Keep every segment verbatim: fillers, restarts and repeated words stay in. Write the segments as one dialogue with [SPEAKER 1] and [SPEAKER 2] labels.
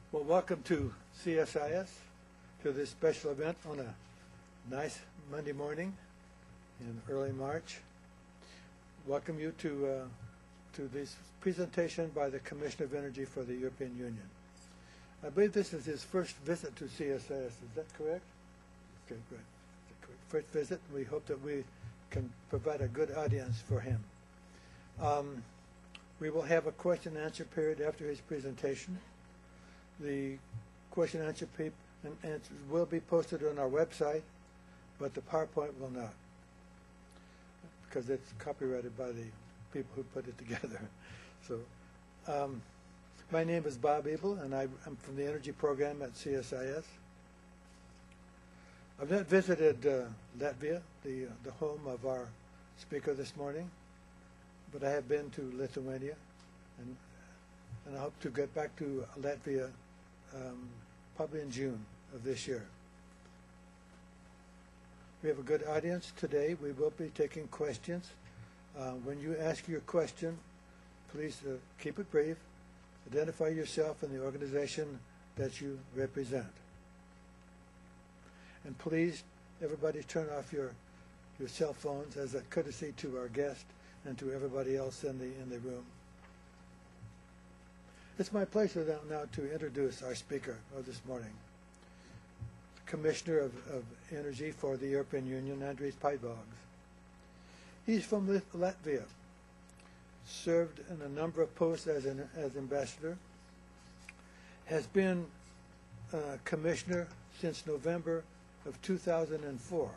[SPEAKER 1] Well, welcome to C S I S, to this special event on a nice Monday morning in early March. Welcome you to uh, to this presentation by the Commissioner of Energy for the European Union. I believe this is his first visit to C S I S. Is that correct? Okay, good. First visit. We hope that we can provide a good audience for him. Um, we will have a question and answer period after his presentation. The question and answer pe- and answers will be posted on our website, but the PowerPoint will not, because it's copyrighted by the people who put it together. So, um, my name is Bob Ebel, and I, I'm from the Energy Program at C S I S. I've not visited uh, Latvia, the uh, the home of our speaker this morning, but I have been to Lithuania, and and I hope to get back to Latvia um, probably in June of this year. We have a good audience today. We will be taking questions. Uh, when you ask your question, please uh, keep it brief. Identify yourself and the organization that you represent. And please, everybody turn off your, your cell phones as a courtesy to our guest and to everybody else in the, in the room. It's my pleasure now to introduce our speaker of this morning, Commissioner of, of Energy for the European Union, Andris Paivalgs. He's from Latvia, served in a number of posts as an as ambassador, has been uh, commissioner since November of two thousand four.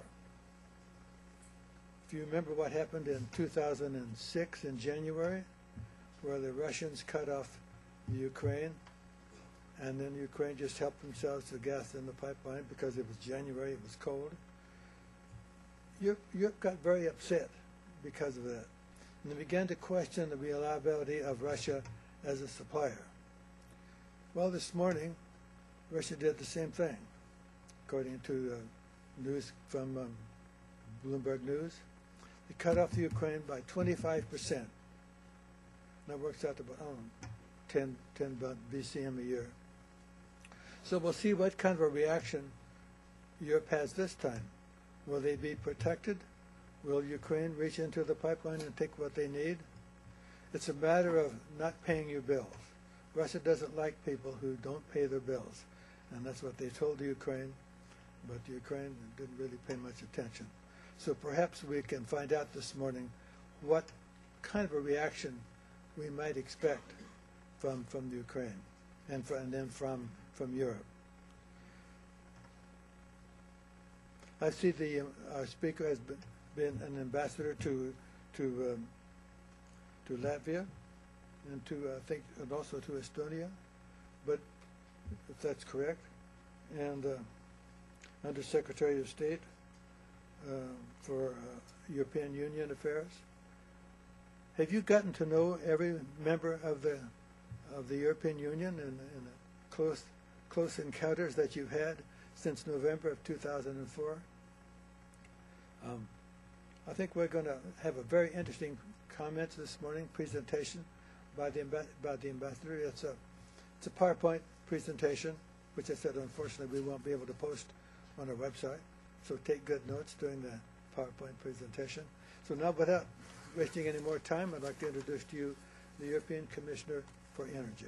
[SPEAKER 1] If you remember what happened in two thousand six in January, where the Russians cut off the Ukraine, and then Ukraine just helped themselves to gas in the pipeline because it was January, it was cold. Europe, Europe got very upset because of that, and they began to question the reliability of Russia as a supplier. Well, this morning, Russia did the same thing, according to uh, news from um, Bloomberg News. They cut off the Ukraine by twenty-five percent. That works out to about oh, ten, ten B C M a year. So we'll see what kind of a reaction Europe has this time. Will they be protected? Will Ukraine reach into the pipeline and take what they need? It's a matter of not paying your bills. Russia doesn't like people who don't pay their bills, and that's what they told Ukraine, but Ukraine didn't really pay much attention. So perhaps we can find out this morning what kind of a reaction we might expect from from the Ukraine, and, for, and then from from Europe. I see the uh, our speaker has been, been an ambassador to to um, to Latvia, and to uh, I think and also to Estonia, but if that's correct, and uh, Under Secretary of State uh, for uh, European Union Affairs. Have you gotten to know every member of the of the European Union and, and the close close encounters that you've had since November of two thousand four? Um, I think we're going to have a very interesting comments this morning, presentation by the by the ambassador. It's a it's a PowerPoint presentation, which I said unfortunately we won't be able to post on our website. So take good notes during the PowerPoint presentation. So now, without wasting any more time, I'd like to introduce to you the European Commissioner for Energy.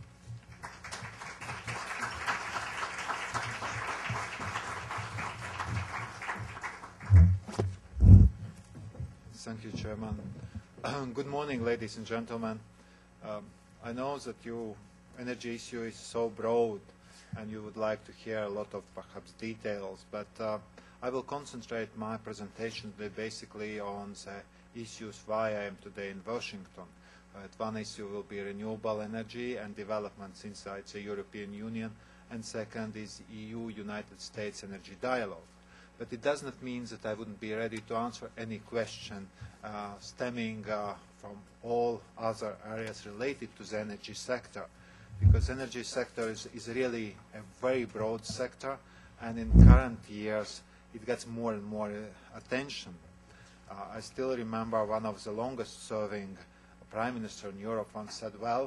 [SPEAKER 2] Thank you, Chairman. Good morning, ladies and gentlemen. Um, I know that your energy issue is so broad and you would like to hear a lot of perhaps details, but uh, I will concentrate my presentation today basically on the issues why I am today in Washington. Uh, one issue will be renewable energy and developments inside the European Union, and second is E U-United States energy dialogue. But it does not mean that I wouldn't be ready to answer any question uh, stemming uh, from all other areas related to the energy sector, because the energy sector is, is really a very broad sector, and in current years it gets more and more uh, attention. Uh, I still remember one of the longest serving Prime Minister in Europe once said, well,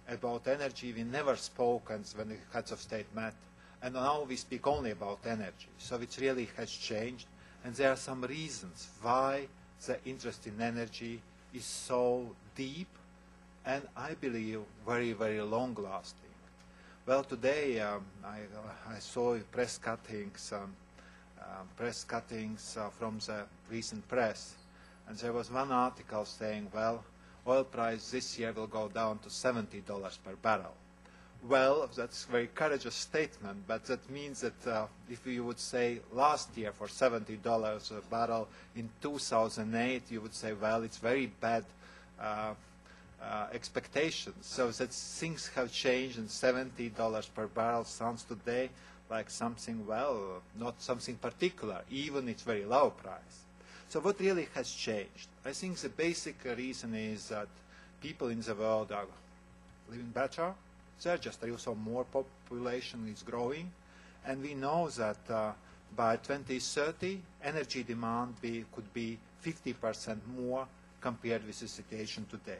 [SPEAKER 2] about energy, we never spoke and when the heads of state met. And now we speak only about energy. So it really has changed. And there are some reasons why the interest in energy is so deep and I believe very, very long-lasting. Well, today um, I, uh, I saw press cuttings, um, uh, press cuttings uh, from the recent press. And there was one article saying, well, oil price this year will go down to seventy dollars per barrel. Well, that's a very courageous statement, but that means that uh, if you would say last year for seventy dollars a barrel in two thousand eight, you would say, well, it's very bad uh, uh, expectations. So that things have changed and seventy dollars per barrel sounds today like something, well, not something particular, even it's very low price. So what really has changed? I think the basic reason is that people in the world are living better. There just also more population is growing. And we know that uh, by twenty thirty, energy demand be, could be fifty percent more compared with the situation today.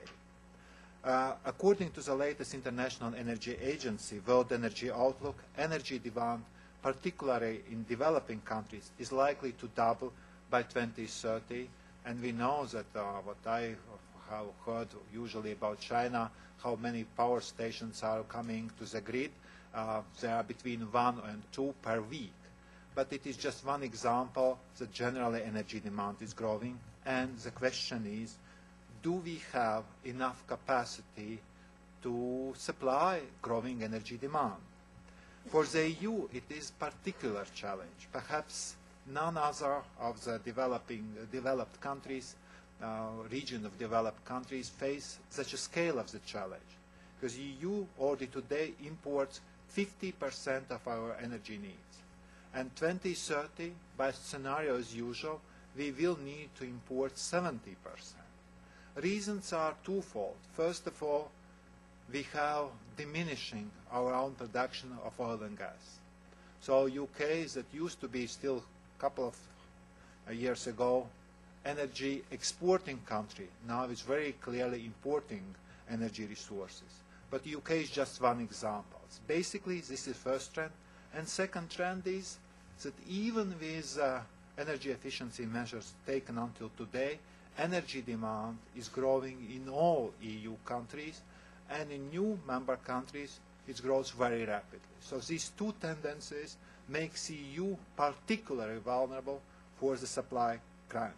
[SPEAKER 2] Uh, according to the latest International Energy Agency, World Energy Outlook, energy demand, particularly in developing countries, is likely to double by twenty thirty, and we know that uh, what I have heard usually about China, how many power stations are coming to the grid, uh, there are between one and two per week. But it is just one example that generally energy demand is growing, and the question is, do we have enough capacity to supply growing energy demand? For the E U, it is a particular challenge. Perhaps none other of the developing, uh, developed countries, uh, region of developed countries face such a scale of the challenge. Because the E U already today imports fifty percent of our energy needs. And twenty thirty, by scenario as usual, we will need to import seventy percent. Reasons are twofold. First of all, we have diminishing our own production of oil and gas. So U K, that used to be still a couple of uh, years ago, energy exporting country, now it's very clearly importing energy resources. But U K is just one example. Basically, this is the first trend. And second trend is that even with uh, energy efficiency measures taken until today, energy demand is growing in all E U countries, and in new member countries, it grows very rapidly. So these two tendencies make the E U particularly vulnerable for the supply crunch.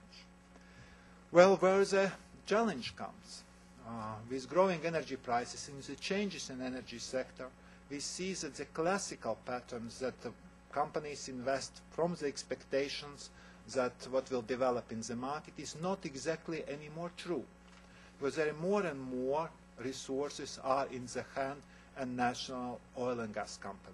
[SPEAKER 2] Well, where the challenge comes. Uh, with growing energy prices and the changes in the energy sector, we see that the classical patterns that the companies invest from the expectations that what will develop in the market is not exactly anymore true. Because there are more and more resources are in the hand of national oil and gas companies.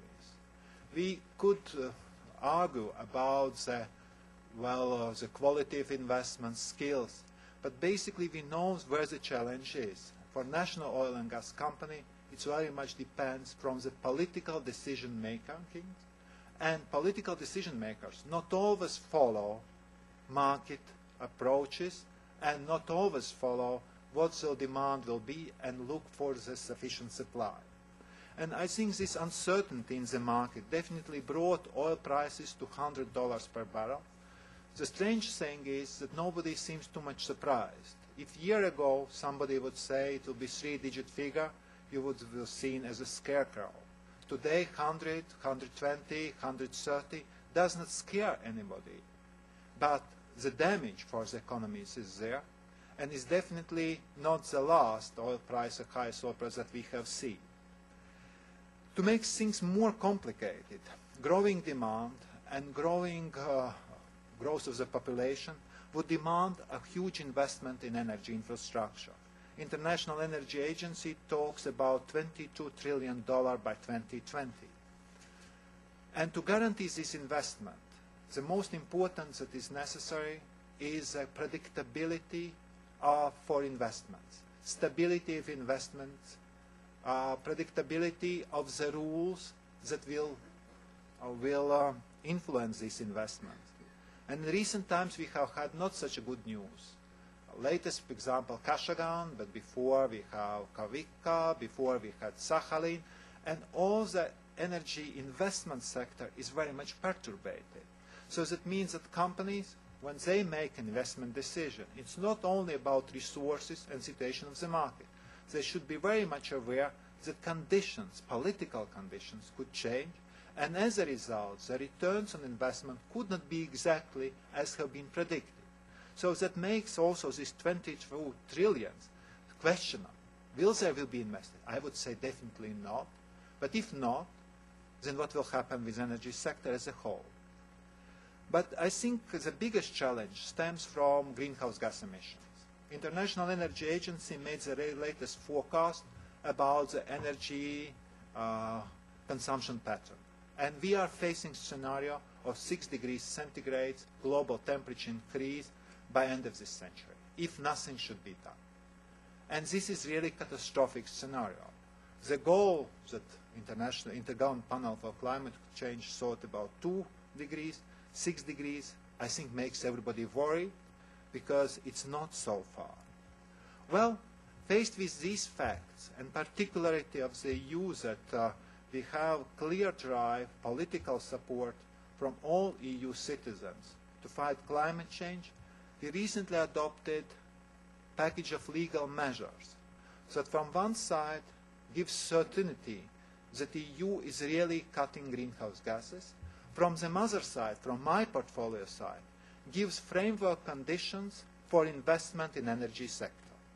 [SPEAKER 2] We could uh, argue about the, well, uh, the quality of investment skills, but basically we know where the challenge is. For national oil and gas company, it very much depends from the political decision making, and political decision makers not always follow market approaches and not always follow what the demand will be and look for the sufficient supply. And I think this uncertainty in the market definitely brought oil prices to one hundred dollars per barrel. The strange thing is that nobody seems too much surprised. If a year ago somebody would say it will be a three-digit figure, you would be seen as a scarecrow. Today, one hundred, one hundred twenty, one hundred thirty does not scare anybody. But the damage for the economies is there, and is definitely not the last oil price, the highest oil price that we have seen. To make things more complicated, growing demand and growing uh, growth of the population would demand a huge investment in energy infrastructure. International Energy Agency talks about twenty-two trillion dollars by twenty twenty. And to guarantee this investment, the most important that is necessary is a predictability uh, for investments, stability of investments, uh, predictability of the rules that will, uh, will uh, influence these investments. And in recent times we have had not such a good news. latest example, Kashagan, but before we have Kavika, before we had Sakhalin, and all the energy investment sector is very much perturbated. So that means that companies, when they make an investment decision, it's not only about resources and situation of the market. They should be very much aware that conditions, political conditions, could change, and as a result, the returns on investment could not be exactly as have been predicted. So that makes also this twenty-two trillion questionable. Will there will be invested? I would say definitely not. But if not, then what will happen with the energy sector as a whole? But I think the biggest challenge stems from greenhouse gas emissions. International Energy Agency made the latest forecast about the energy uh, consumption pattern. And we are facing a scenario of six degrees centigrade global temperature increase by end of this century, if nothing should be done. And this is really a catastrophic scenario. The goal that International Intergovernmental Panel for Climate Change thought about two degrees, six degrees, I think makes everybody worried because it's not so far. Well, faced with these facts and particularity of the E U that uh, we have clear drive, political support from all E U citizens to fight climate change, we recently adopted a package of legal measures that from one side gives certainty that the E U is really cutting greenhouse gases, from the other side, from my portfolio side, gives framework conditions for investment in energy sector.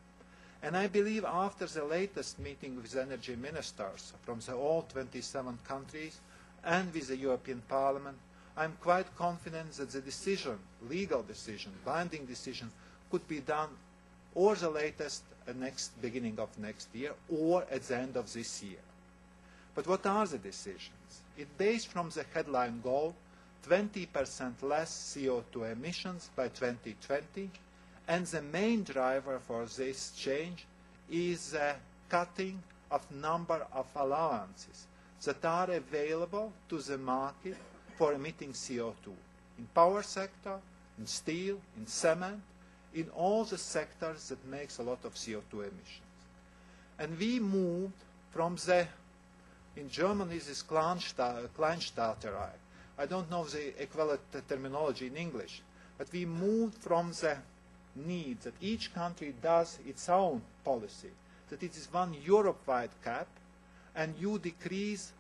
[SPEAKER 2] And I believe after the latest meeting with energy ministers from the all twenty-seven countries and with the European Parliament, I am quite confident that the decision, legal decision, binding decision, could be done or the latest at next beginning of next year or at the end of this year. But what are the decisions? It based from the headline goal, twenty percent less C O two emissions by twenty twenty, and the main driver for this change is the cutting of number of allowances that are available to the market for emitting C O two in power sector, in steel, in cement, in all the sectors that makes a lot of C O two emissions. And we moved from the, in German this is Kleinstaaterei. I don't know the equivalent terminology in English, but we moved from the need that each country does its own policy, that it is one Europe-wide cap, and you decrease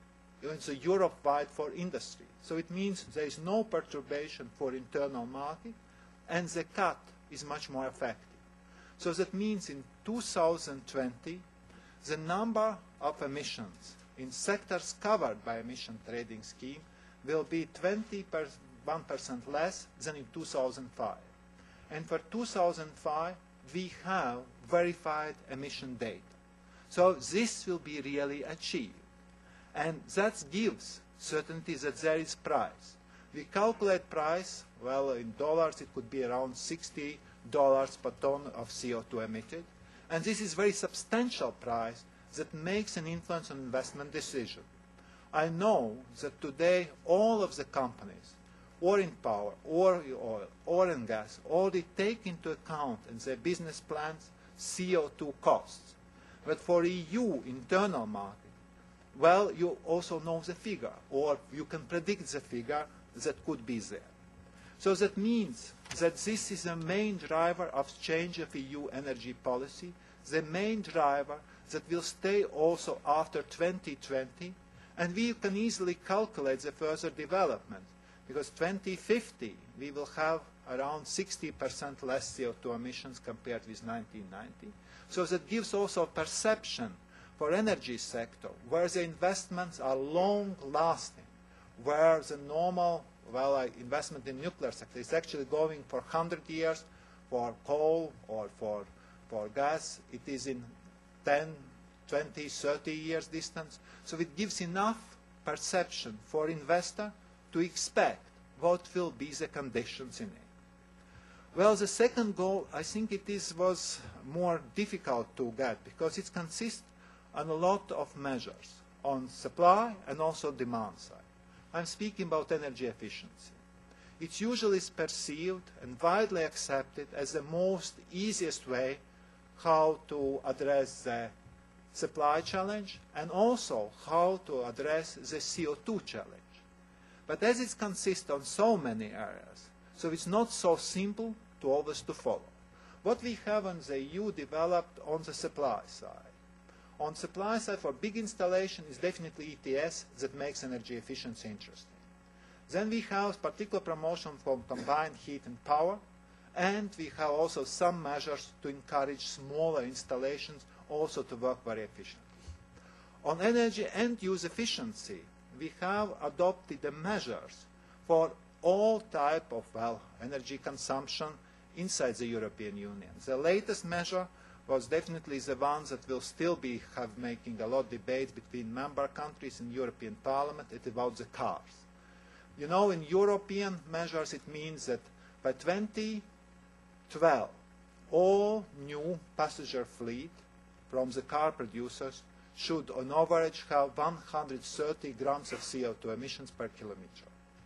[SPEAKER 2] the Europe-wide for industry. So it means there is no perturbation for internal market, and the cut is much more effective. So that means in two thousand twenty, the number of emissions in sectors covered by emission trading scheme will be twenty-one percent less than in two thousand five. And for two thousand five, we have verified emission data. So this will be really achieved. And that gives certainty that there is price. We calculate price, well, in dollars, it could be around sixty dollars per ton of C O two emitted. And this is very substantial price that makes an influence on investment decision. I know that today all of the companies, or in power, or in oil, or in gas, already take into account in their business plans C O two costs. But for E U internal market, well, you also know the figure, or you can predict the figure that could be there. So that means that this is the main driver of change of E U energy policy, the main driver that will stay also after twenty twenty, and we can easily calculate the further development, because twenty fifty we will have around sixty percent less C O two emissions compared with nineteen ninety. So that gives also a perception for energy sector where the investments are long-lasting, where the normal well, uh, investment in nuclear sector is actually going for one hundred years. For coal or for, for gas, it is in ten, twenty, thirty years distance. So it gives enough perception for investor to expect what will be the conditions in it. Well, the second goal, I think it is, was more difficult to get because it consists on a lot of measures on supply and also demand side. I'm speaking about energy efficiency. it's usually perceived and widely accepted as the most easiest way how to address the supply challenge and also how to address the C O two challenge. But as it consists of so many areas, so it's not so simple to always to follow. What we have on the E U developed on the supply side. On supply side for big installation is definitely E T S that makes energy efficiency interesting. Then we have particular promotion for combined heat and power, and we have also some measures to encourage smaller installations also to work very efficiently. On energy and use efficiency, we have adopted the measures for all type of well, energy consumption inside the European Union. The latest measure was definitely the one that will still be have making a lot of debates between member countries and European Parliament. It's about the cars. You know, in European measures, it means that by twenty twelve, all new passenger fleet from the car producers should, on average, have one hundred thirty grams of C O two emissions per kilometer.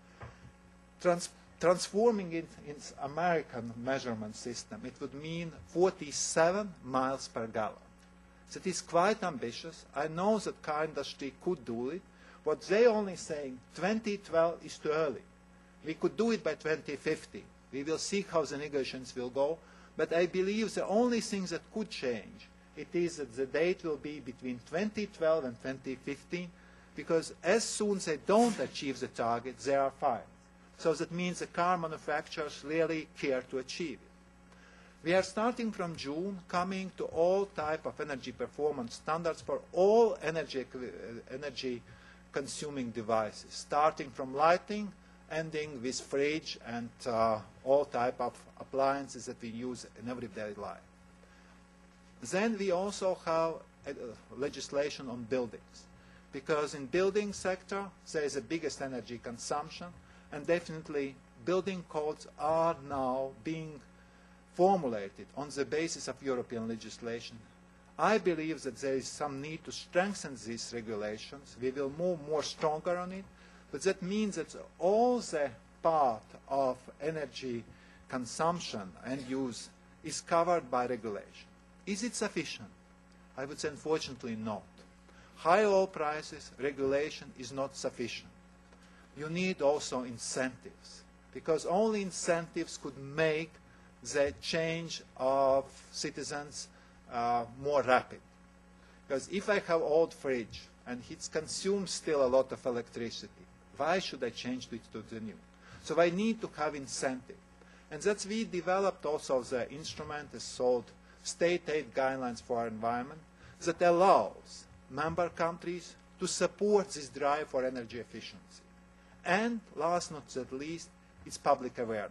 [SPEAKER 2] Trans transforming it in American measurement system, it would mean forty-seven miles per gallon. That is quite ambitious. I know that car industry could do it. What they only saying, twenty twelve is too early. We could do it by twenty fifty. We will see how the negotiations will go. But I believe the only thing that could change, it is that the date will be between twenty twelve and twenty fifteen, because as soon as they don't achieve the target, they are fined. So that means the car manufacturers really care to achieve it. We are starting from June, coming to all type of energy performance standards for all energy, energy consuming devices, starting from lighting, ending with fridge and uh, all type of appliances that we use in everyday life. Then we also have uh, legislation on buildings, because in building sector there is the biggest energy consumption, and definitely building codes are now being formulated on the basis of European legislation. I believe that there is some need to strengthen these regulations. We will move more stronger on it, but that means that all the part of energy consumption and use is covered by regulation. Is it sufficient? I would say unfortunately not. High oil prices, regulation is not sufficient. You need also incentives, because only incentives could make the change of citizens uh, more rapid. Because if I have old fridge and it consumes still a lot of electricity, why should I change it to the new? So I need to have incentive. And that's we developed also the instrument is called State Aid Guidelines for Our Environment that allows member countries to support this drive for energy efficiency. And last not at least, it's public awareness.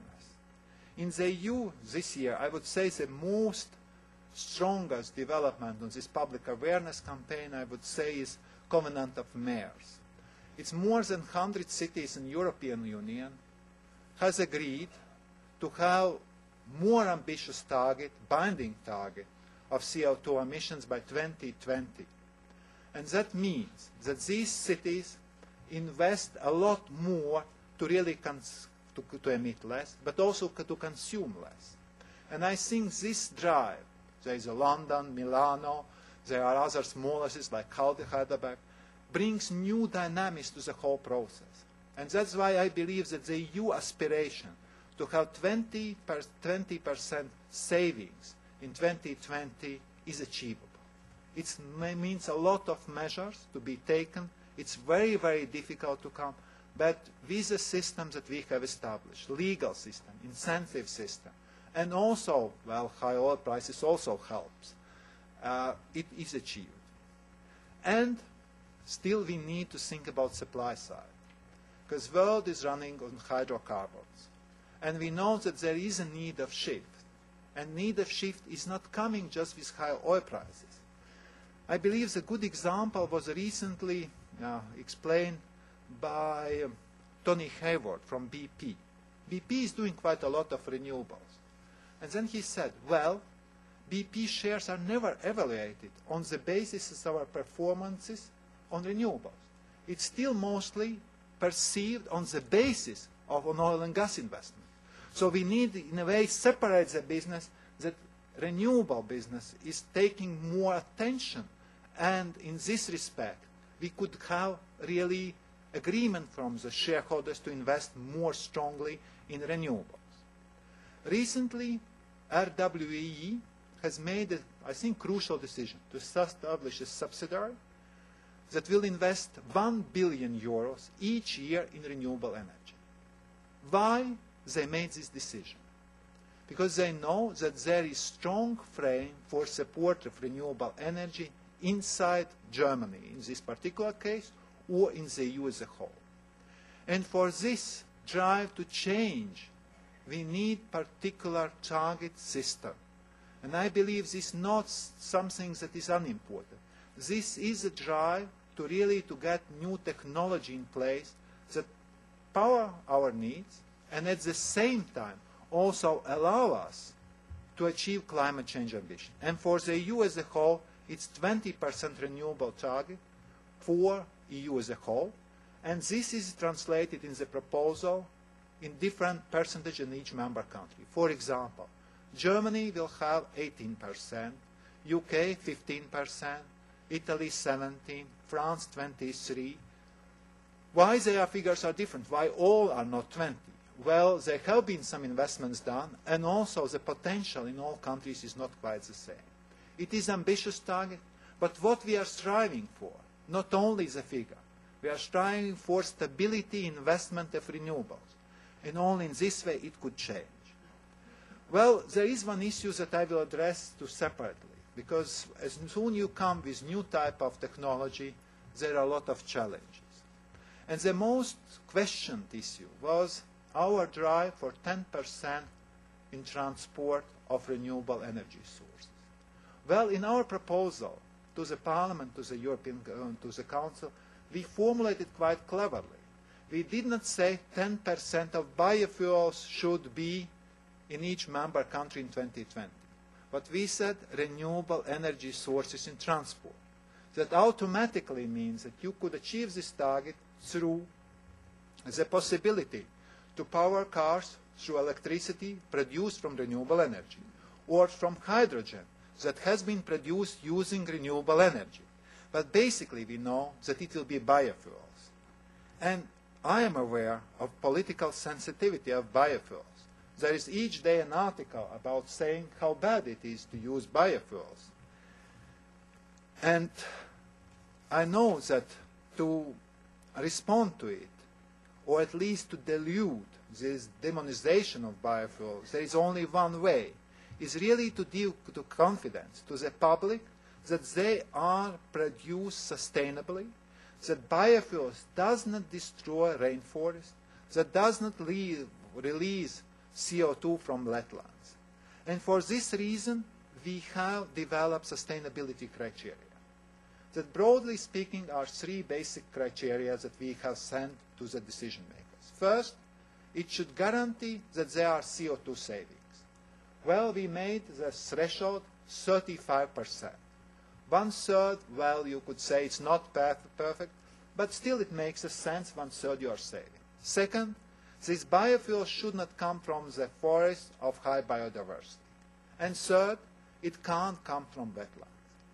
[SPEAKER 2] In the E U this year, I would say the most strongest development on this public awareness campaign, I would say, is Covenant of Mayors. It's more than one hundred cities in the European Union has agreed to have more ambitious target, binding target, of C O two emissions by twenty twenty. And that means that these cities invest a lot more to really cons to, to emit less, but also to consume less. And I think this drive, there is a London, Milano, there are other smaller cities like Heidelberg, brings new dynamics to the whole process. And that's why I believe that the E U aspiration to have twenty percent savings in twenty twenty is achievable. It means a lot of measures to be taken. It's very, very difficult to come. But with the systems that we have established, legal system, incentive system, and also, well, high oil prices also helps, uh, it is achieved. And still we need to think about supply side, because the world is running on hydrocarbons. And we know that there is a need of shift. And need of shift is not coming just with high oil prices. I believe the good example was recently uh, explained by um, Tony Hayward from B P. B P is doing quite a lot of renewables. And then he said, well, B P shares are never evaluated on the basis of our performances on renewables. It's still mostly perceived on the basis of an oil and gas investment. So we need, in a way, separate the business, that renewable business is taking more attention, and in this respect, we could have really agreement from the shareholders to invest more strongly in renewables. Recently, R W E E has made, a, I think, crucial decision to establish a subsidiary that will invest one billion euros each year in renewable energy. Why they made this decision? Because they know that there is strong frame for support of renewable energy inside Germany, in this particular case, or in the E U as a whole. And for this drive to change, we need particular target system. And I believe this is not something that is unimportant. This is a drive to really to get new technology in place that power our needs and at the same time also allow us to achieve climate change ambition. And for the E U as a whole, it's twenty percent renewable target for E U as a whole. And this is translated in the proposal in different percentage in each member country. For example, Germany will have eighteen percent, U K fifteen percent, Italy seventeen, France twenty-three. Why their figures are different? Why all are not twenty? Well, there have been some investments done, and also the potential in all countries is not quite the same. It is an ambitious target, but what we are striving for, not only the figure, we are striving for stability investment of renewables, and only in this way it could change. Well, there is one issue that I will address to separately, because as soon you come with new type of technology, there are a lot of challenges. And the most questioned issue was our drive for ten percent in transport of renewable energy sources. Well, in our proposal to the Parliament, to the European, uh, to the Council, we formulated quite cleverly. We did not say ten percent of biofuels should be in each member country in twenty twenty. But we said renewable energy sources in transport. That automatically means that you could achieve this target through the possibility to power cars through electricity produced from renewable energy, or from hydrogen that has been produced using renewable energy. But basically we know that it will be biofuels. And I am aware of political sensitivity of biofuels. There is each day an article about saying how bad it is to use biofuels. And I know that to respond to it, or at least to dilute this demonization of biofuels, there is only one way, is really to give to confidence to the public that they are produced sustainably, that biofuels does not destroy rainforests, that does not leave, release C O two from wetlands. And for this reason, we have developed sustainability criteria. That broadly speaking are three basic criteria that we have sent to the decision makers. First, it should guarantee that there are C O two savings. Well, we made the threshold thirty-five percent. One third, well, you could say it's not perfect, but still it makes a sense, one third you are saving. Second, this biofuel should not come from the forest of high biodiversity. And third, it can't come from wetlands.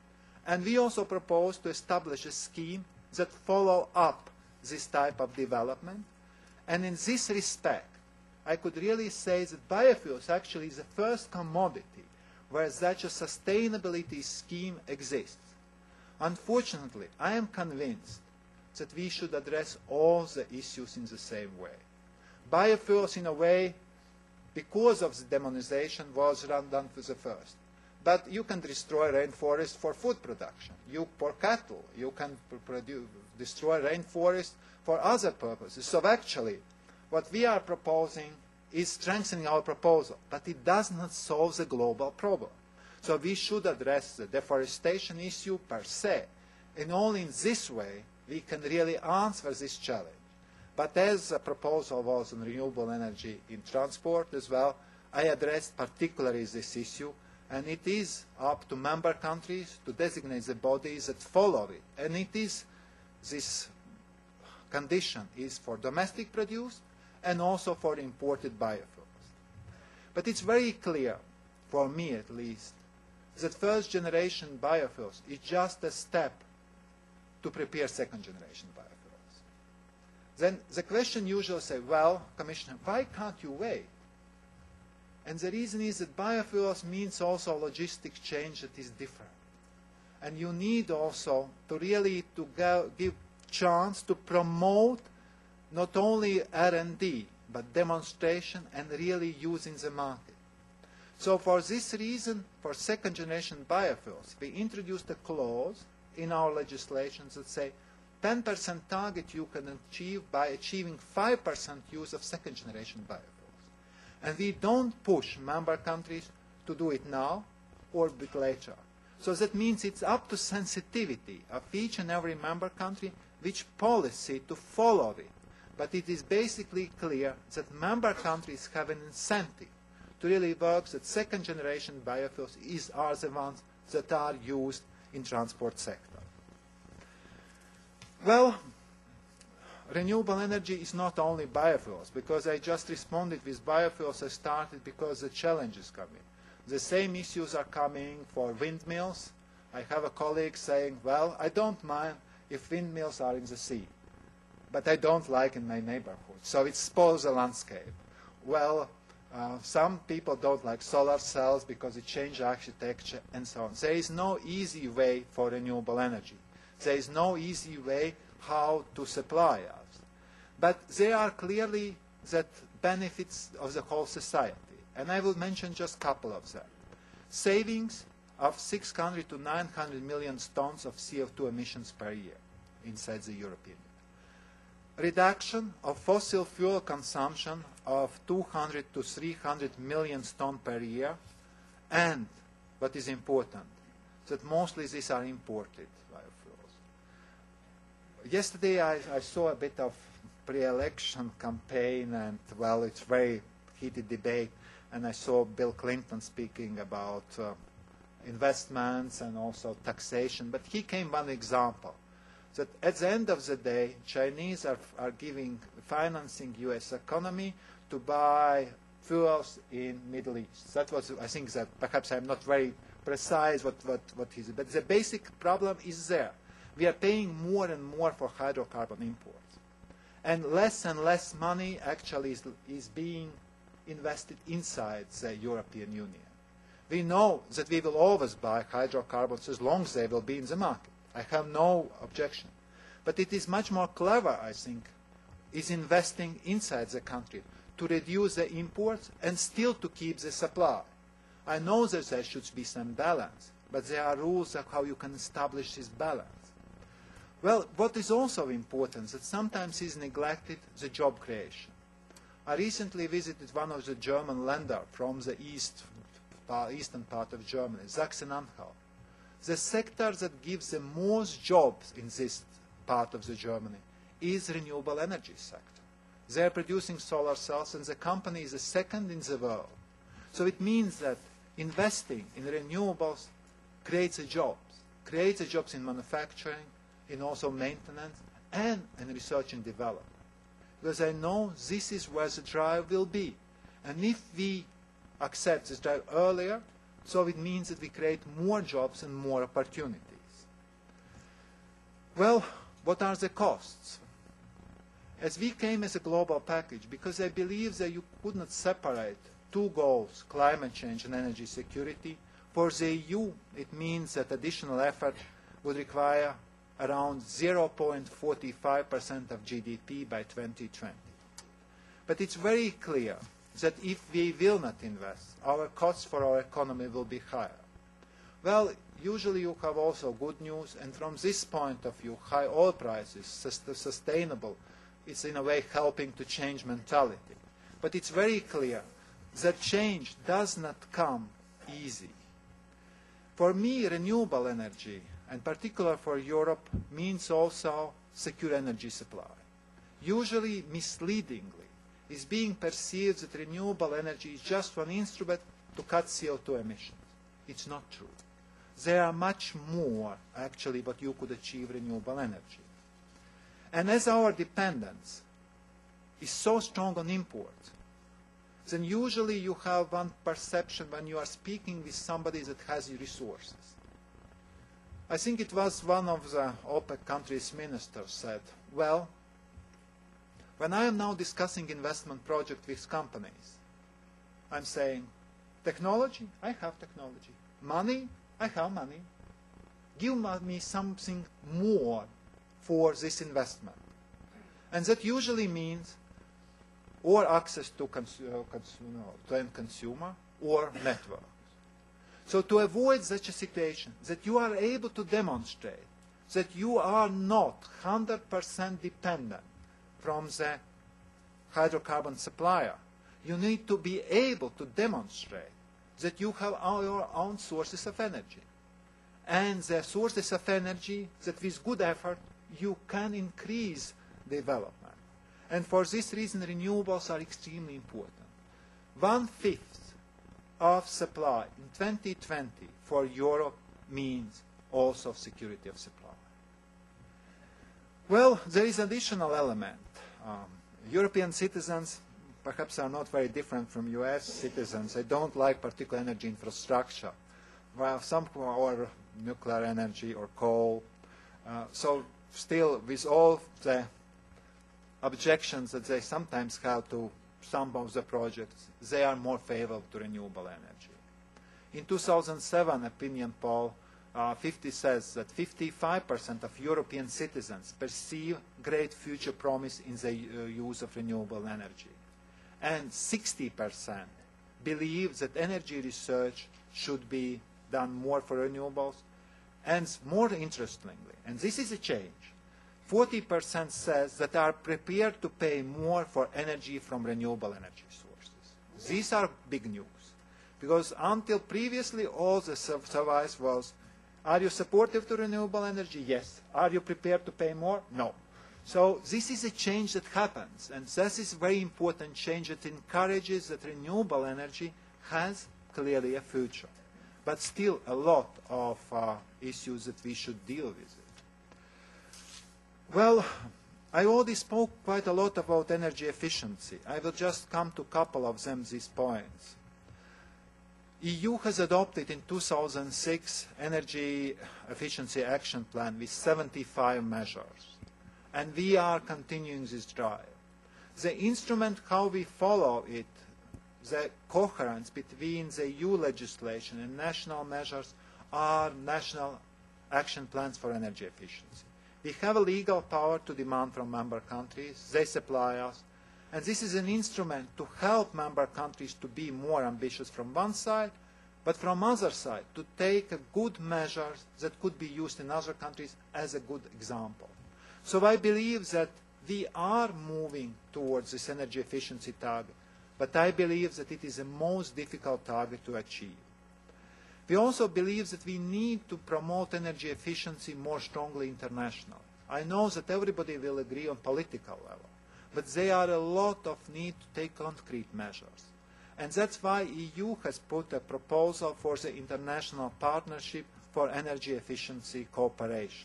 [SPEAKER 2] And we also propose to establish a scheme that follow up this type of development. And in this respect, I could really say that biofuels actually is the first commodity where such a sustainability scheme exists. Unfortunately, I am convinced that we should address all the issues in the same way. Biofuels, in a way, because of the demonization, was run done for the first. But you can destroy rainforest for food production, you for cattle, you can produce, destroy rainforest for other purposes. So actually, what we are proposing is strengthening our proposal, but it does not solve the global problem. So we should address the deforestation issue per se, and only in this way we can really answer this challenge. But as the proposal was on renewable energy in transport as well, I addressed particularly this issue, and it is up to member countries to designate the bodies that follow it. And it is, this condition is for domestic produce, and also for imported biofuels. But it's very clear, for me at least, that first generation biofuels is just a step to prepare second generation biofuels. Then the question usually say, well, Commissioner, why can't you wait? And the reason is that biofuels means also logistic change that is different. And you need also to really to go, give chance to promote not only R and D, but demonstration and really use in the market. So for this reason, for second generation biofuels, we introduced a clause in our legislation that say ten percent target you can achieve by achieving five percent use of second generation biofuels. And we don't push member countries to do it now or a bit later. So that means it's up to sensitivity of each and every member country which policy to follow it. But it is basically clear that member countries have an incentive to really work that second generation biofuels is, are the ones that are used in transport sector. Well, renewable energy is not only biofuels, because I just responded with biofuels. I started because the challenges come in. The same issues are coming for windmills. I have a colleague saying, well, I don't mind if windmills are in the sea, but I don't like in my neighborhood, so it spoils the landscape. Well, uh, some people don't like solar cells because it changes architecture and so on. There is no easy way for renewable energy. There is no easy way how to supply us. But there are clearly that benefits of the whole society. And I will mention just a couple of them. Savings of six hundred to nine hundred million tons of C O two emissions per year inside the European Union. Reduction of fossil fuel consumption of two hundred to three hundred million tons per year. And, what is important, that mostly these are imported biofuels. Yesterday I, I saw a bit of pre-election campaign, and, well, it's very heated debate. And I saw Bill Clinton speaking about uh, investments and also taxation. But he came one example, that at the end of the day, Chinese are, are giving, financing U S economy to buy fuels in Middle East. That was, I think that perhaps I'm not very precise what, what, what is it. But the basic problem is there. We are paying more and more for hydrocarbon imports. And less and less money actually is, is being invested inside the European Union. We know that we will always buy hydrocarbons as long as they will be in the market. I have no objection. But it is much more clever, I think, is investing inside the country to reduce the imports and still to keep the supply. I know that there should be some balance, but there are rules of how you can establish this balance. Well, what is also important that sometimes is neglected, the job creation. I recently visited one of the German Länder from the east, uh, eastern part of Germany, Sachsen-Anhalt. The sector that gives the most jobs in this part of the Germany is renewable energy sector. They are producing solar cells, and the company is the second in the world. So it means that investing in renewables creates the jobs, creates the jobs in manufacturing, in also maintenance, and in research and development. Because I know this is where the drive will be. And if we accept this drive earlier, so it means that we create more jobs and more opportunities. Well, what are the costs? As we came as a global package, because I believe that you could not separate two goals, climate change and energy security. For the E U, it means that additional effort would require around zero point four five percent of G D P by twenty twenty. But it's very clear that if we will not invest, our costs for our economy will be higher. Well, usually you have also good news, and from this point of view, high oil prices, sustainable, it's in a way helping to change mentality. But it's very clear that change does not come easy. For me, renewable energy, and particular for Europe, means also secure energy supply. Usually, misleadingly, is being perceived that renewable energy is just one instrument to cut C O two emissions. It's not true. There are much more, actually, what you could achieve renewable energy. And as our dependence is so strong on imports, then usually you have one perception when you are speaking with somebody that has resources. I think it was one of the OPEC countries' ministers said, well, when I am now discussing investment project with companies, I'm saying, technology, I have technology. Money, I have money. Give me something more for this investment. And that usually means or access to, cons uh, consumer, to end consumer or networks. So to avoid such a situation, that you are able to demonstrate that you are not one hundred percent dependent from the hydrocarbon supplier, you need to be able to demonstrate that you have your own sources of energy. And the sources of energy that with good effort you can increase development. And for this reason, renewables are extremely important. One-fifth of supply in twenty twenty for Europe means also security of supply. Well, there is an additional element. Um, European citizens perhaps are not very different from U S citizens. They don't like particular energy infrastructure, while some are nuclear energy or coal. Uh, so still, with all the objections that they sometimes have to some of the projects, they are more favorable to renewable energy. In two thousand seven opinion poll, uh, fifty says that fifty-five percent of European citizens perceive great future promise in the uh, use of renewable energy. And sixty percent believe that energy research should be done more for renewables. And more interestingly, and this is a change, forty percent says that are prepared to pay more for energy from renewable energy sources. These are big news, because until previously all the surveys was, are you supportive to renewable energy? Yes. Are you prepared to pay more? No. So this is a change that happens, and this is a very important change that encourages that renewable energy has clearly a future. But still a lot of uh, issues that we should deal with it. Well, I already spoke quite a lot about energy efficiency. I will just come to a couple of them, these points. E U has adopted in two thousand six Energy Efficiency Action Plan with seventy-five measures. And we are continuing this drive. The instrument, how we follow it, the coherence between the E U legislation and national measures are national action plans for energy efficiency. We have a legal power to demand from member countries. They supply us. And this is an instrument to help member countries to be more ambitious from one side, but from other side to take a good measures that could be used in other countries as a good example. So I believe that we are moving towards this energy efficiency target, but I believe that it is the most difficult target to achieve. We also believe that we need to promote energy efficiency more strongly internationally. I know that everybody will agree on political level, but there are a lot of need to take concrete measures. And that's why E U has put a proposal for the International Partnership for Energy Efficiency Cooperation.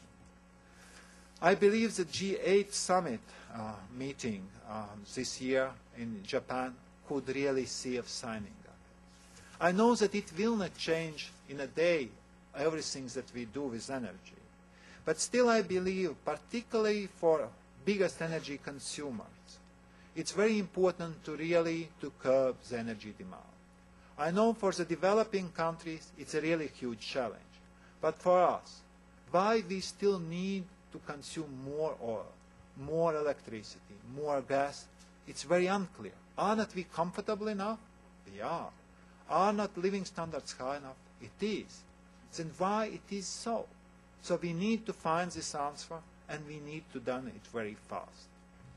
[SPEAKER 2] I believe the G eight summit uh, meeting uh, this year in Japan could really see of signing that. I know that it will not change in a day everything that we do with energy. But still I believe, particularly for biggest energy consumers, it's very important to really to curb the energy demand. I know for the developing countries it's a really huge challenge. But for us, why we still need to consume more oil, more electricity, more gas, it's very unclear. Are not we comfortable enough? We are. Are not living standards high enough? It is. Then why it is so? So we need to find this answer, and we need to do it very fast.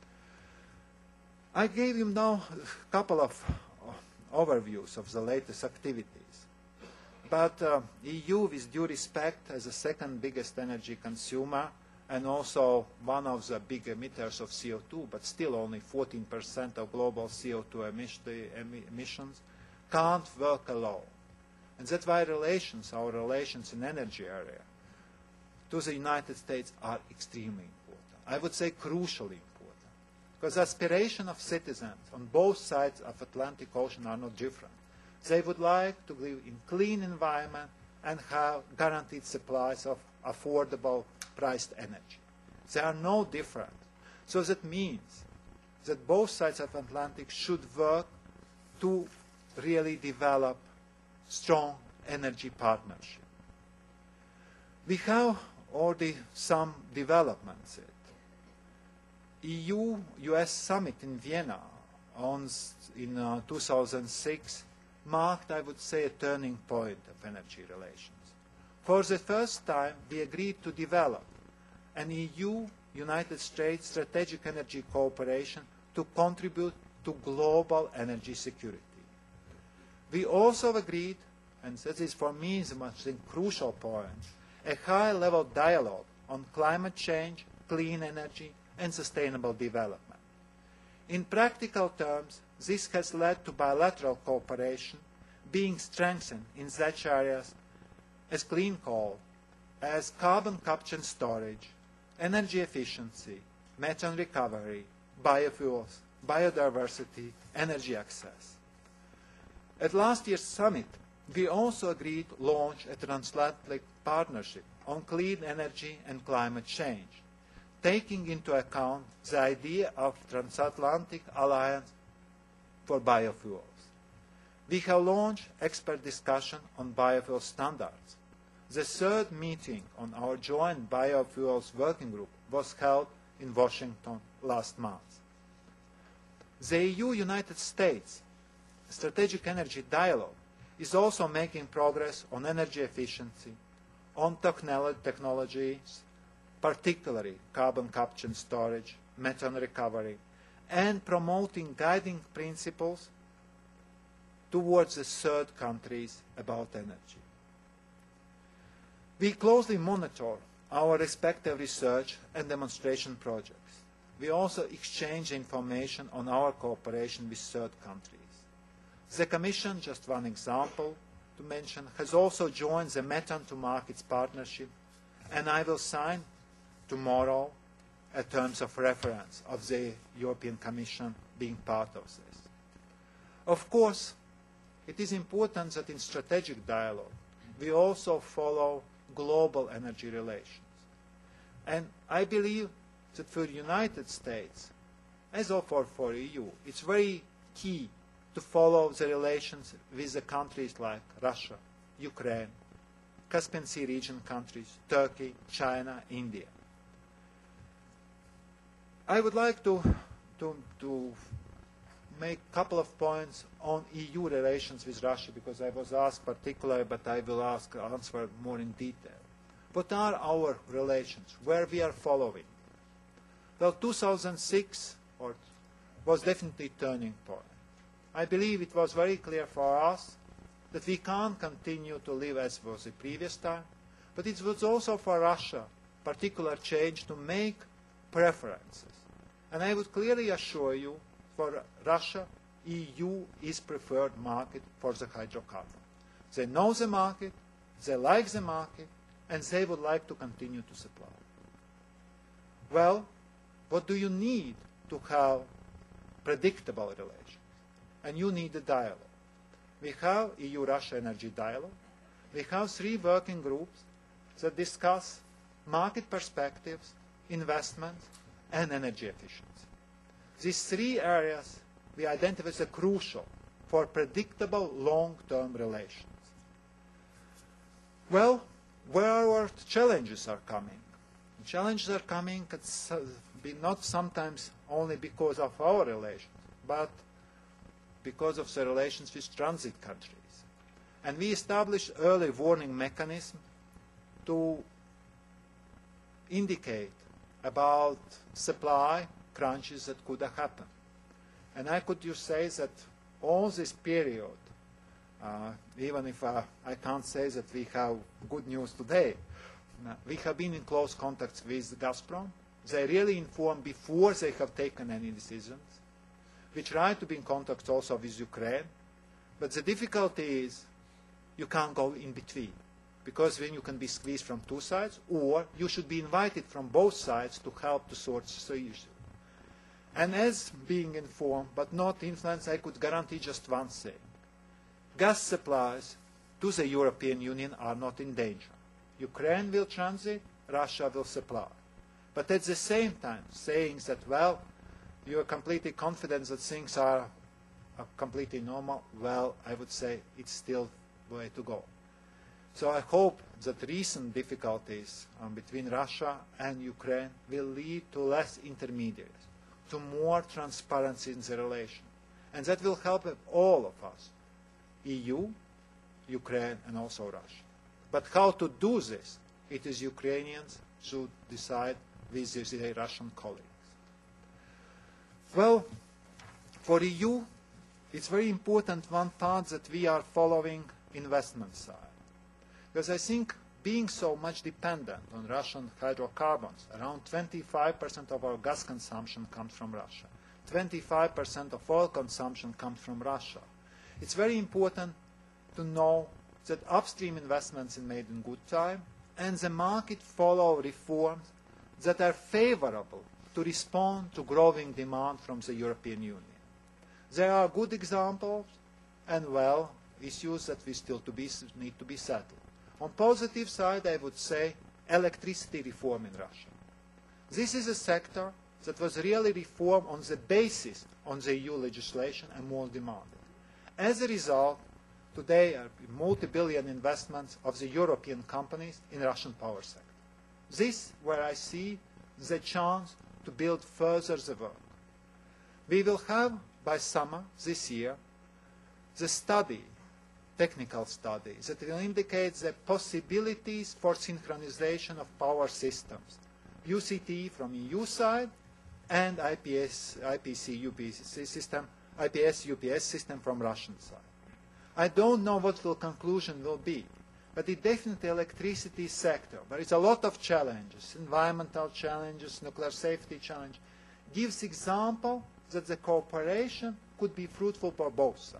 [SPEAKER 2] I gave you now a couple of uh, overviews of the latest activities. But uh, E U, with due respect, as the second biggest energy consumer, and also one of the big emitters of C O two, but still only fourteen percent of global C O two emissions, can't work alone. And that's why relations, our relations in energy area, to the United States are extremely important. I would say crucially important. because aspirations of citizens on both sides of Atlantic Ocean are not different. They would like to live in clean environment and have guaranteed supplies of affordable priced energy. They are no different. So that means that both sides of Atlantic should work to really develop strong energy partnership. We have already some developments. E U U S summit in Vienna on, in uh, two thousand six marked, I would say, a turning point of energy relations. For the first time, we agreed to develop an E U United States strategic energy cooperation to contribute to global energy security. We also agreed, and that is for me the most crucial point, a high-level dialogue on climate change, clean energy, and sustainable development. In practical terms, this has led to bilateral cooperation being strengthened in such areas as clean coal, as carbon capture and storage, energy efficiency, methane recovery, biofuels, biodiversity, energy access. At last year's summit, we also agreed to launch a transatlantic partnership on clean energy and climate change, taking into account the idea of transatlantic alliance for biofuels. We have launched expert discussion on biofuel standards. The third meeting on our joint biofuels working group was held in Washington last month. The E U United States Strategic Energy Dialogue is also making progress on energy efficiency, on technologies, particularly carbon capture and storage, methane recovery, and promoting guiding principles towards the third countries about energy. We closely monitor our respective research and demonstration projects. We also exchange information on our cooperation with third countries. The Commission, just one example to mention, has also joined the Methane to Markets Partnership, and I will sign tomorrow a terms of reference of the European Commission being part of this. Of course, it is important that in strategic dialogue we also follow global energy relations. And I believe that for the United States, as also for the E U, it's very key to follow the relations with the countries like Russia, Ukraine, Caspian Sea region countries, Turkey, China, India. I would like to, to, to make a couple of points on E U relations with Russia, because I was asked particularly, but I will ask, answer more in detail. What are our relations? Where we are following? Well, two thousand six or, was definitely a turning point. I believe it was very clear for us that we can't continue to live as was the previous time, but it was also for Russia a particular change to make preferences. And I would clearly assure you, for Russia, E U is preferred market for the hydrocarbon. They know the market, they like the market, and they would like to continue to supply. Well, what do you need to have predictable relations? And you need a dialogue. We have E U-Russia Energy Dialogue. We have three working groups that discuss market perspectives, investment, and energy efficiency. These three areas we identify as crucial for predictable long-term relations. Well, where our challenges are coming? The challenges are coming not sometimes only because of our relations, but because of the relations with transit countries. And we established early warning mechanism to indicate about supply crunches that could have happened. And I could just say that all this period, uh, even if uh, I can't say that we have good news today, uh, we have been in close contact with Gazprom. They really informed before they have taken any decisions. We try to be in contact also with Ukraine, but the difficulty is you can't go in between, because then you can be squeezed from two sides, or you should be invited from both sides to help to sort the issue. And as being informed but not influenced, I could guarantee just one thing. Gas supplies to the European Union are not in danger. Ukraine will transit, Russia will supply. But at the same time, saying that, well, you are completely confident that things are, are completely normal, well, I would say it's still the way to go. So I hope that recent difficulties um, between Russia and Ukraine will lead to less intermediaries, to more transparency in the relation. And that will help all of us, E U, Ukraine, and also Russia. But how to do this, it is Ukrainians should decide with their Russian colleagues. Well, for E U, it's very important one part that we are following investment side. Because I think being so much dependent on Russian hydrocarbons, around twenty-five percent of our gas consumption comes from Russia. twenty-five percent of oil consumption comes from Russia. It's very important to know that upstream investments are made in good time and the market follow reforms that are favorable to respond to growing demand from the European Union. There are good examples and, well, issues that we still to be, need to be settled. On positive side, I would say electricity reform in Russia. This is a sector that was really reformed on the basis on the E U legislation and more demanded. As a result, today are multi-billion investments of the European companies in Russian power sector. This where I see the chance to build further the work. We will have by summer this year the study, technical study, that will indicate the possibilities for synchronization of power systems, U C T from E U side and I P S, I P C, U P S system, I P S, U P S system from Russian side. I don't know what the conclusion will be, but it definitely electricity sector, there is a lot of challenges, environmental challenges, nuclear safety challenge, gives example that the cooperation could be fruitful for both sides.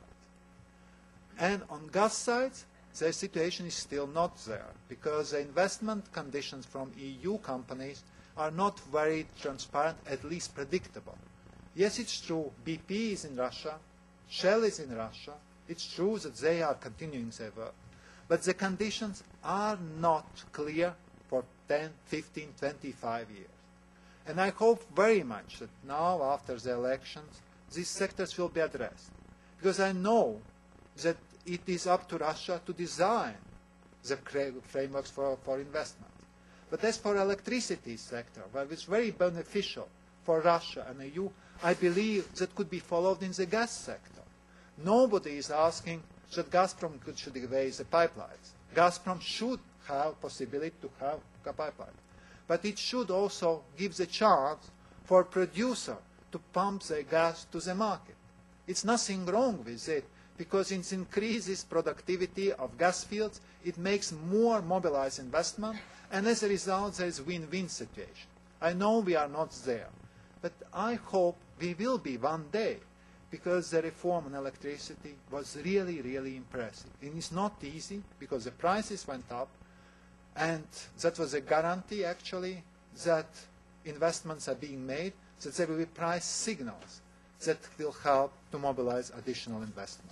[SPEAKER 2] And on gas sides, the situation is still not there, because the investment conditions from E U companies are not very transparent, at least predictable. Yes, it's true, B P is in Russia, Shell is in Russia, it's true that they are continuing their work, but the conditions are not clear for ten, fifteen, twenty-five years. And I hope very much that now, after the elections, these sectors will be addressed. Because I know that it is up to Russia to design the frameworks for, for investment. But as for electricity sector, where it's very beneficial for Russia and E U, I believe that could be followed in the gas sector. Nobody is asking that Gazprom should erase the pipelines. Gazprom should have possibility to have a pipeline. But it should also give the chance for producer to pump the gas to the market. It's nothing wrong with it, because it increases productivity of gas fields, it makes more mobilized investment, and as a result there is a win-win situation. I know we are not there, but I hope we will be one day, because the reform on electricity was really, really impressive. And it's not easy, because the prices went up, and that was a guarantee, actually, that investments are being made, that there will be price signals that will help to mobilize additional investment.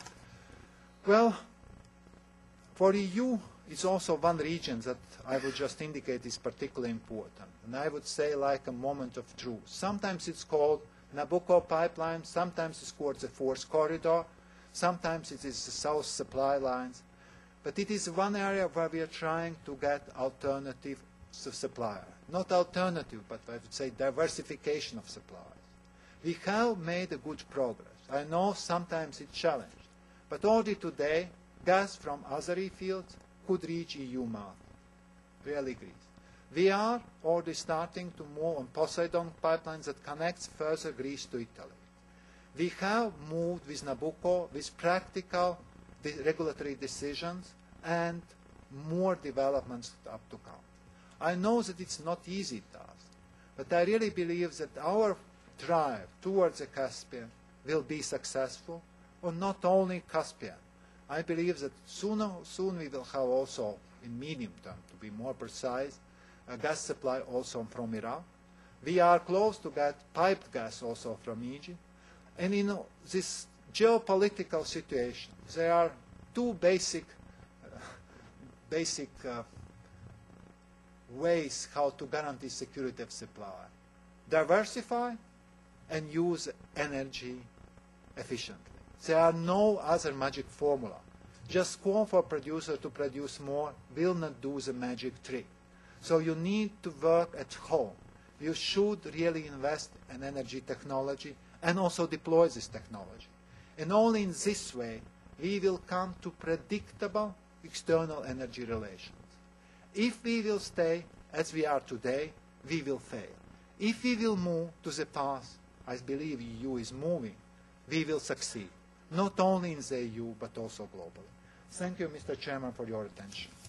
[SPEAKER 2] Well, for E U, it's also one region that I would just indicate is particularly important. And I would say like a moment of truth. Sometimes it's called Nabucco pipeline, sometimes it's called the fourth corridor, sometimes it is the south supply lines. But it is one area where we are trying to get alternative supplier. Not alternative, but I would say diversification of suppliers. We have made a good progress. I know sometimes it's challenged. But already today, gas from Azeri fields could reach E U market, really Greece. We are already starting to move on Poseidon pipelines that connects further Greece to Italy. We have moved with Nabucco with practical regulatory decisions and more developments up to come. I know that it's not easy task, but I really believe that our drive towards the Caspian will be successful, or not only Caspian. I believe that sooner, soon we will have also, in medium term, to be more precise, a gas supply also from Iraq. We are close to get piped gas also from Egypt. And in this geopolitical situation, there are two basic, uh, basic uh, ways how to guarantee security of supply. Diversify and use energy efficiently. There are no other magic formula. Just call for a producer to produce more will not do the magic trick. So you need to work at home. You should really invest in energy technology and also deploy this technology. And only in this way we will come to predictable external energy relations. If we will stay as we are today, we will fail. If we will move to the path I believe the E U is moving, we will succeed, not only in the E U but also globally. Thank you, Mister Chairman, for your attention.